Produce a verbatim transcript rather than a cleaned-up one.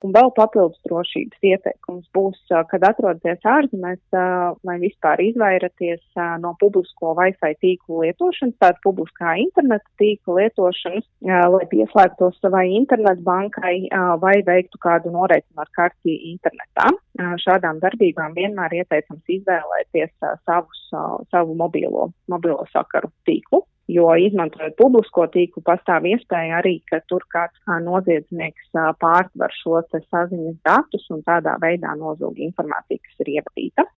Un vēl papildus drošības ieteikums būs, kad atrodaties ārzemēs, lai vispār izvairaties no publisko Wi-Fi tīklu lietošanas, tāda publiskā interneta tīkla lietošanas, lai pieslēgtos savai internetbankai vai veiktu kādu noreikinu ar karti internetā. Šādām darbībām vienmēr ieteicams izvēlēties savus, savu mobilo, mobilo sakaru tīklu. Jo izmantojot publisko tīklu, pastāv iespēja arī, ka tur kāds noziedznieks pārtver šos saziņas datus un tādā veidā nozog informāciju, kas ir ievadīta.